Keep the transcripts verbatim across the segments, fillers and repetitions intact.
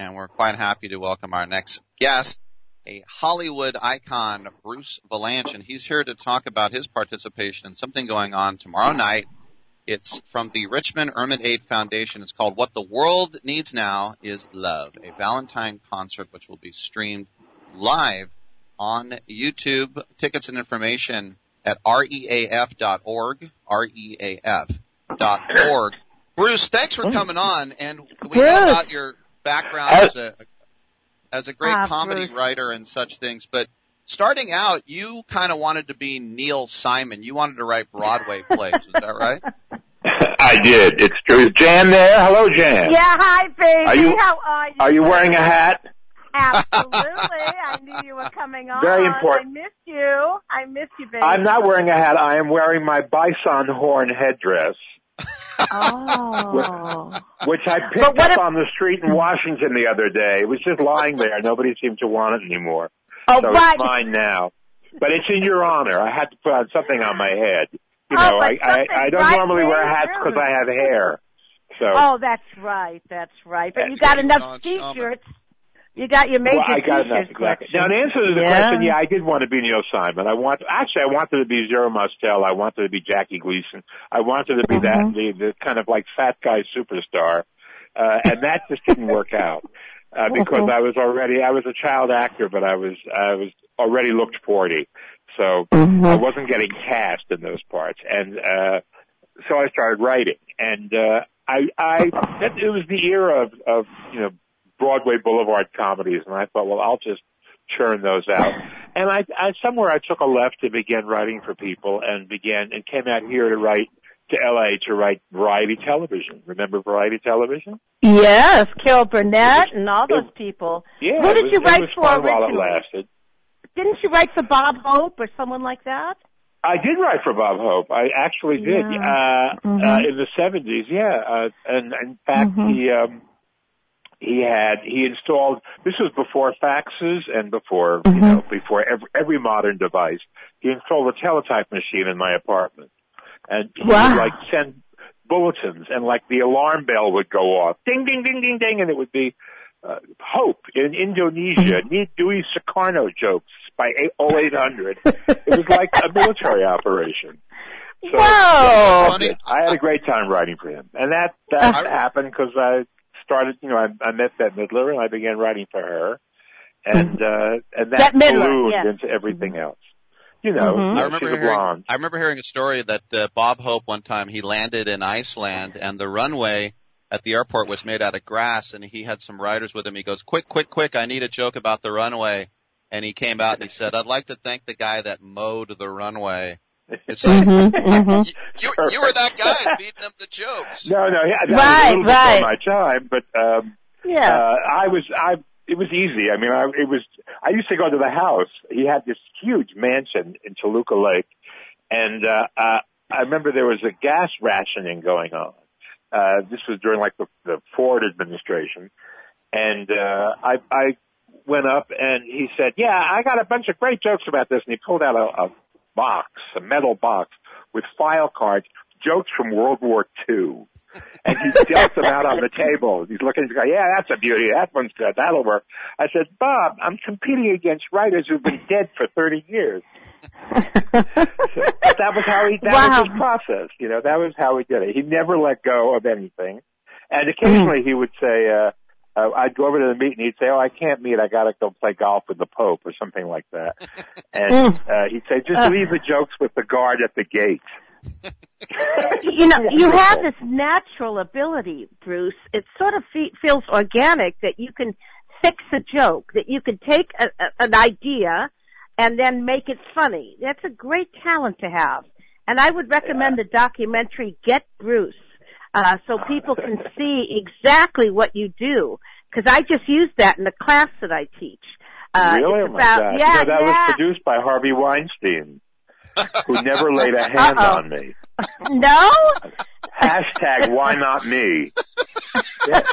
and we're quite happy to welcome our next guest, a Hollywood icon, Bruce Vilanch, and he's here to talk about his participation in something going on tomorrow night. It's from the Richmond Ermine Foundation. It's called What the World Needs Now is Love, a Valentine concert which will be streamed live on YouTube. Tickets and information at reaf dot org, reaf dot org. Bruce, thanks for coming on, and we know about your background as a as a great ah, comedy Bruce. writer and such things, but starting out, you kind of wanted to be Neil Simon. You wanted to write Broadway plays. Is that right? I did. It's true. Is Jan there? Hello, Jan. Yeah, hi, baby. Are you, How are you? Are you wearing a hat? Absolutely. I knew you were coming on. Very important. I missed you. I missed you, baby. I'm not wearing a hat. I am wearing my bison horn headdress. Oh. Which I picked up if, on the street in Washington the other day. It was just lying there. Nobody seemed to want it anymore. Oh, so right. It's mine now. But it's in your honor. I had to put on something on my head. You oh, know, I, I, I don't right normally wear hats because I have hair. So. Oh, that's right. That's right. But you got enough T-shirts. You got your major well, I got enough, T-shirt exactly. collection. Now, in answer to the yeah. question, yeah, I did want to be Neil Simon. I want, actually, I wanted to be Zero Mostel. I wanted to be Jackie Gleason. I wanted to be mm-hmm. that, the, the kind of like fat guy superstar. Uh, and that just didn't work out. Uh, because I was already, I was a child actor, but I was, I was already looked forty. So mm-hmm. I wasn't getting cast in those parts. And, uh, so I started writing. And, uh, I, I, it was the era of, of, you know, Broadway Boulevard comedies, and I thought, well, I'll just churn those out. And I, I somewhere I took a left to begin writing for people, and began and came out here to write to L A to write variety television. Remember variety television? Yes, Carol Burnett and all those it, people. Yeah, who did was, you write it was for fun originally? While it lasted. Didn't you write for Bob Hope or someone like that? I did write for Bob Hope. I actually did yeah. uh, mm-hmm. uh, in the seventies. Yeah, uh, and in fact, mm-hmm. he. Um, He had, he installed, this was before faxes and before, mm-hmm. you know, before every, every modern device. He installed a teletype machine in my apartment. And he wow. would like send bulletins and like the alarm bell would go off. Ding, ding, ding, ding, ding. And it would be, uh, Hope in Indonesia, need Dewey Sukarno jokes by oh eight hundred. It was like a military operation. So, Whoa! Yeah, I had a great time writing for him. And that, that uh, happened because I, started, you know, I, I met Bette Midler and I began writing for her, and uh, and that ballooned yeah. into everything else. You know, mm-hmm. I remember hearing, I remember hearing a story that uh, Bob Hope one time he landed in Iceland and the runway at the airport was made out of grass, and he had some writers with him. He goes, "Quick, quick, quick! I need a joke about the runway." And he came out and he said, "I'd like to thank the guy that mowed the runway." It's like, mm-hmm, mm-hmm. You, you, you were that guy feeding him the jokes. No, no, yeah, that right, was a little right. before my time, but um, yeah, uh, I was, I, it was easy. I mean, I, it was. I used to go to the house. He had this huge mansion in Toluca Lake, and uh, uh, I remember there was a gas rationing going on. Uh, this was during like the, the Ford administration, and uh, I, I went up and he said, "Yeah, I got a bunch of great jokes about this," and he pulled out a, a box, a metal box with file cards, jokes from World War Two. And he dealt them out on the table. He's looking, he's going, yeah, that's a beauty. That one's good. That'll work. I said, Bob, I'm competing against writers who've been dead for thirty years. So, but that was how he, that wow. was his process. You know, that was how he did it. He never let go of anything. And occasionally he would say, uh, Uh, I'd go over to the meet and he'd say, oh, I can't meet. I got to go play golf with the Pope or something like that. And uh, he'd say, just leave the jokes with the guard at the gate. You know, you have this natural ability, Bruce. It sort of fe- feels organic that you can fix a joke, that you can take a, a, an idea and then make it funny. That's a great talent to have. And I would recommend yeah. the documentary Get Bruce. Uh, so people can see exactly what you do. Because I just use that in the class that I teach. Uh, really? it's about, oh my God. Yeah, you know, that yeah. was produced by Harvey Weinstein, who never laid a hand Uh-oh. on me. No? Hashtag why not me? Yeah.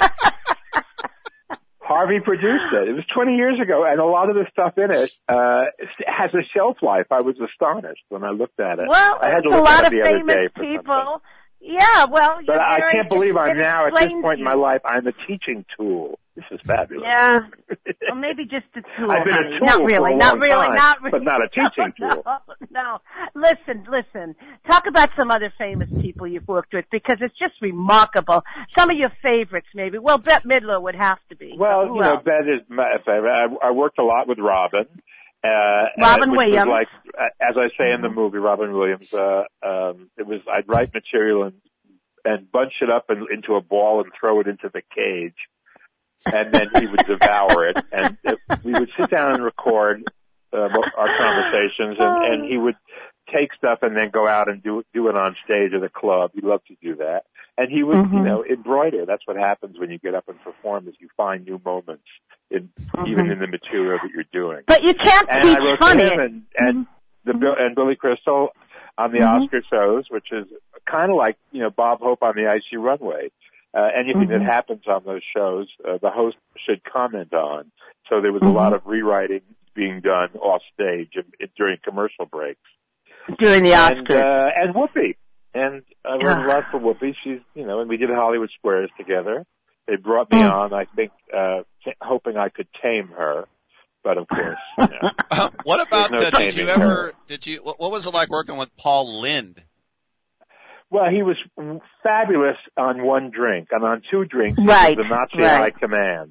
Harvey produced it. It was twenty years ago, and a lot of the stuff in it uh, has a shelf life. I was astonished when I looked at it. Well, I had to a look lot at of it the other famous day for people. Yeah, well, but I very, can't believe I'm now at this point you. in my life. I'm a teaching tool. This is fabulous. Yeah. Well, maybe just a tool. I've been honey. a tool not for really, a not long really, time, not really, but not a teaching no, tool. No, no. Listen, listen. Talk about some other famous people you've worked with because it's just remarkable. Some of your favorites, maybe. Well, Bette Midler would have to be. Well, you know, else? Bette is my favorite. I, I worked a lot with Robin. Uh, Robin uh, which Williams. Was like, as I say in the movie, Robin Williams. Uh, um, it was I'd write material and and bunch it up in, into a ball and throw it into the cage, and then he would devour it. And it, we would sit down and record uh, our conversations, and, and he would take stuff and then go out and do do it on stage at a club. He loved to do that, and he would, mm-hmm. you know, embroider. That's what happens when you get up and perform: is you find new moments, in, mm-hmm. even in the material that you're doing. But you can't and teach I wrote funny. To him and and, mm-hmm. the, and Billy Crystal on the mm-hmm. Oscar shows, which is kind of like, you know, Bob Hope on the Icy Runway. Uh, anything mm-hmm. that happens on those shows, uh, the host should comment on. So there was mm-hmm. a lot of rewriting being done off stage and, and during commercial breaks. During the Oscars. And, uh, and Whoopi. And I wrote a lot for Whoopi. She's, you know, and we did Hollywood Squares together. They brought me mm. on, I think, uh, t- hoping I could tame her. But of course, you know, uh, what about, no uh, did you ever, her. did you, what, what was it like working with Paul Lynde? Well, he was fabulous on one drink, and on two drinks, he right, was the Nazi right. high command.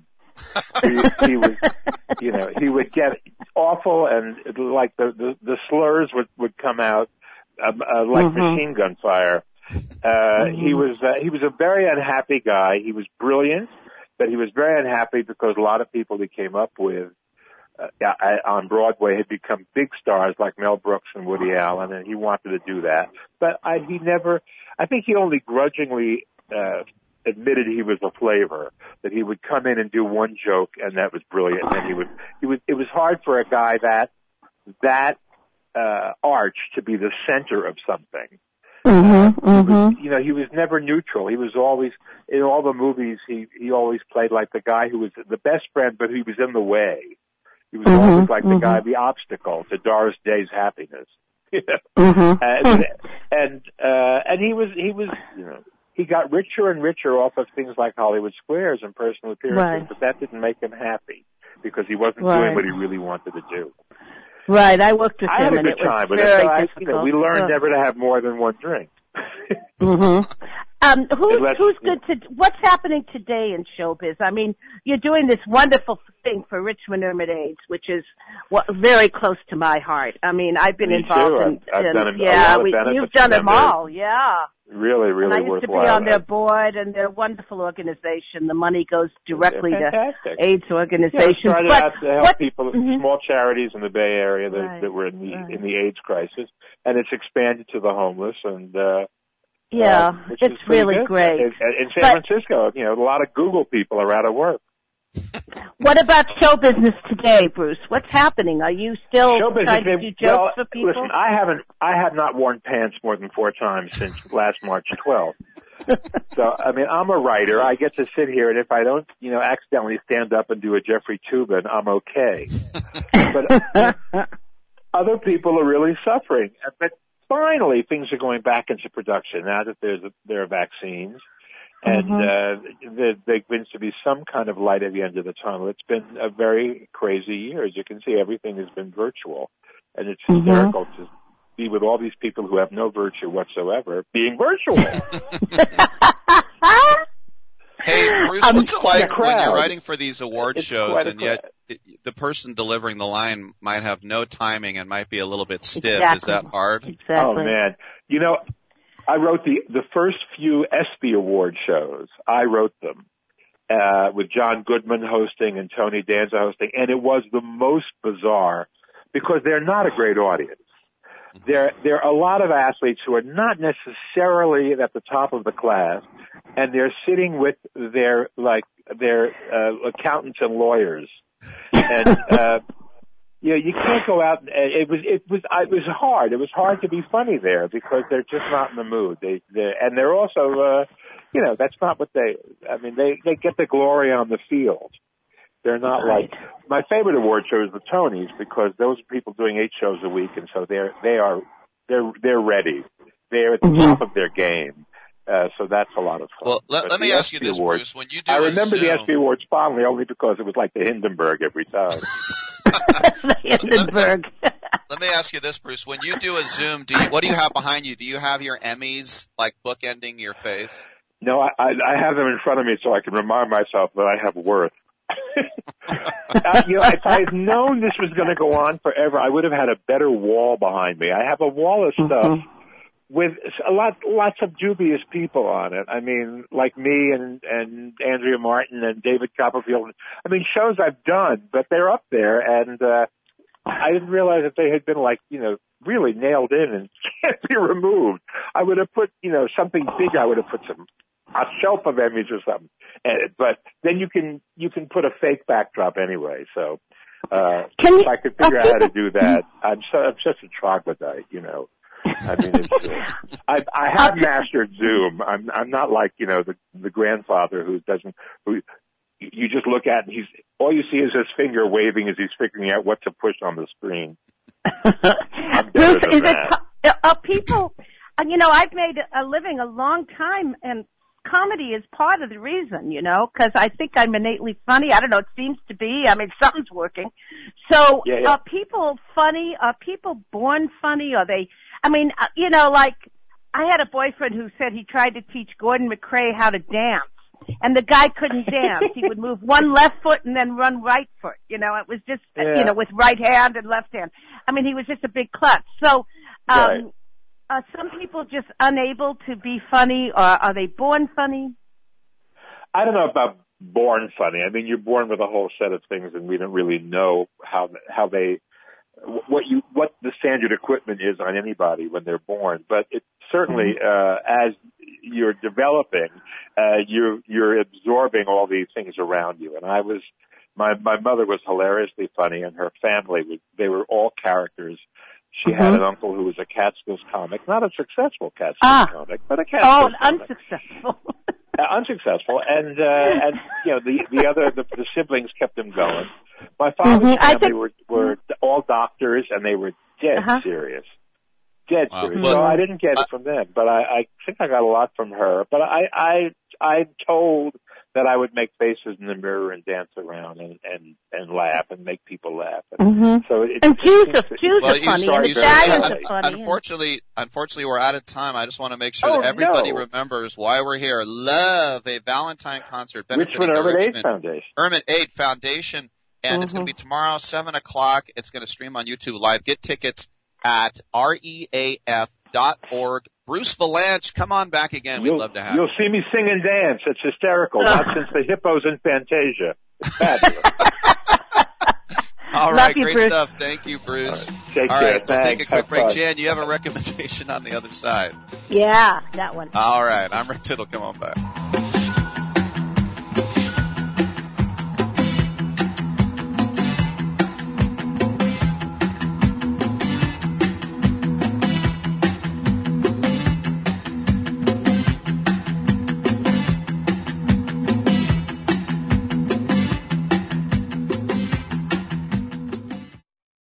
he, he was, you know, he would get awful, and like the the, the slurs would would come out uh, uh, like mm-hmm. machine gun fire. Uh, mm-hmm. He was uh, he was a very unhappy guy. He was brilliant, but he was very unhappy because a lot of people he came up with uh, on Broadway had become big stars like Mel Brooks and Woody Allen, and he wanted to do that. But I, he never, I think he only grudgingly uh, admitted he was a flavor, that he would come in and do one joke, and that was brilliant. And then he would, he would, it was hard for a guy that, that uh, arch to be the center of something. Mm-hmm, mm-hmm. Was, you know, he was never neutral. He was always, in all the movies, he, he always played like the guy who was the best friend, but he was in the way. He was mm-hmm, always like mm-hmm. the guy, the obstacle to Doris Day's happiness. You know? mm-hmm. And and, uh, and he was he was you know he got richer and richer off of things like Hollywood Squares and personal appearances, right. but that didn't make him happy because he wasn't right. doing what he really wanted to do. Right, I worked with I him, had a and good it time, was but very I, difficult. we learned yeah. never to have more than one drink. mm-hmm. Um, who's, Unless, who's good to, what's happening today in showbiz? I mean, you're doing this wonderful thing for Richmond Ermitages, which is what, very close to my heart. I mean, I've been Me involved too. in, I've, I've in done a, yeah, a lot of we, benefits you've done them They're all, yeah. Really, really and I used worthwhile. to be on their board, and they're a wonderful organization. The money goes directly to AIDS organizations. Yeah, started but out to help what, people, mm-hmm. small charities in the Bay Area that, right, that were in the right. in the AIDS crisis, and it's expanded to the homeless and. uh Yeah, uh, it's really good. great. In, in San but, Francisco, you know, a lot of Google people are out of work. What about show business today, Bruce? What's happening? Are you still show trying business, to do jokes well, for people? Listen, I haven't, I have not worn pants more than four times since last March twelfth. So, I mean, I'm a writer. I get to sit here, and if I don't, you know, accidentally stand up and do a Jeffrey Toobin, I'm okay. But uh, other people are really suffering. But finally, things are going back into production now that there's a, there are vaccines, and mm-hmm. uh, there, there begins to be some kind of light at the end of the tunnel. It's been a very crazy year. As you can see, everything has been virtual, and it's mm-hmm. hysterical to be with all these people who have no virtue whatsoever being virtual. Hey, Bruce, um, what's it like crowd, when you're writing for these award it's shows and crowd. yet it, the person delivering the line might have no timing and might be a little bit stiff? Exactly. Is that hard? Exactly. Oh, man. You know, I wrote the, the first few ESPY award shows. I wrote them uh, with John Goodman hosting and Tony Danza hosting, and it was the most bizarre because they're not a great audience. There, there are a lot of athletes who are not necessarily at the top of the class, and they're sitting with their, like, their uh, accountants and lawyers. And, uh, you know, you can't go out and, it was, it was, it was hard. It was hard to be funny there because they're just not in the mood. They, they and they're also, uh, you know, that's not what they, I mean, they, they get the glory on the field. They're not right. like, my favorite award show is the Tonys because those are people doing eight shows a week, and so they're, they are, they're, they're ready. They're at the mm-hmm. top of their game. Uh, so that's a lot of fun. Well, let, let me ask you this, Awards, Bruce. When you do I remember a Zoom, the ESPY Awards fondly only because it was like the Hindenburg every time. The Hindenburg. Let me ask you this, Bruce. When you do a Zoom, do you, what do you have behind you? Do you have your Emmys, like, bookending your face? No, I, I, I have them in front of me so I can remind myself that I have worth. uh, you know, if I had known this was going to go on forever, I would have had a better wall behind me. I have a wall of stuff mm-hmm. with a lot, lots of dubious people on it. I mean, like me and, and Andrea Martin and David Copperfield. I mean, shows I've done, but they're up there, and uh, I didn't realize that they had been, like, you know, really nailed in and can't be removed. I would have put, you know, something big. I would have put some a shelf of Emmys or something. And, but then you can you can put a fake backdrop anyway. So uh, can if you, I could figure out how to do that, I'm so I'm such a troglodyte, you know. I mean, it's, uh, I I have mastered Zoom. I'm I'm not like, you know, the the grandfather who doesn't who you just look at and he's all you see is his finger waving as he's figuring out what to push on the screen. I'm better Bruce, than is that. it uh, people? You know, I've made a living a long time and. Comedy is part of the reason, you know, because I think I'm innately funny. I don't know. It seems to be. I mean, something's working. So yeah, yeah. are people funny? Are people born funny? Are they, I mean, uh, you know, like I had a boyfriend who said he tried to teach Gordon McRae how to dance. And the guy couldn't dance. He would move one left foot and then run right foot. You know, it was just, yeah. you know, with right hand and left hand. I mean, he was just a big klutz. So, um, right. Are some people just unable to be funny, or are they born funny? I don't know about born funny. I mean, you're born with a whole set of things, and we don't really know how how they what you what the standard equipment is on anybody when they're born. But it certainly, uh, as you're developing, uh, you're you're absorbing all these things around you. And I was my my mother was hilariously funny, and her family was they were all characters. She mm-hmm. had an uncle who was a Catskills comic, not a successful Catskills ah. comic, but a Catskills oh, comic. unsuccessful. uh, unsuccessful, and uh, and you know the the other the, the siblings kept him going. My father's mm-hmm. family think... were were all doctors, and they were dead uh-huh. serious, dead wow. serious. Well, so I didn't get uh, it from them, but I, I think I got a lot from her. But I I I'm told that I would make faces in the mirror and dance around and and, and laugh and make people laugh. And mm-hmm. so it, and Jews are, Jews well, are funny, and you Italians un- are funny. Unfortunately, unfortunately, we're out of time. I just want to make sure oh, that everybody no. remembers why we're here. Love, a Valentine concert benefiting Richmond the Urban Richmond AIDS Foundation. Urban Aid Foundation, and mm-hmm. it's going to be tomorrow, seven o'clock. It's going to stream on YouTube Live. Get tickets at reaf dot org. Bruce Vilanch, come on back again. We'd you'll, love to have you'll you. You'll see me sing and dance. It's hysterical. Not since the hippos in Fantasia. It's fabulous. All love right, you, great Bruce. stuff. Thank you, Bruce. All right, take All care. right, we'll take a quick have break. fun. Jan, you have a recommendation on the other side. Yeah, that one. All right, I'm Rick Tittle. Come on back.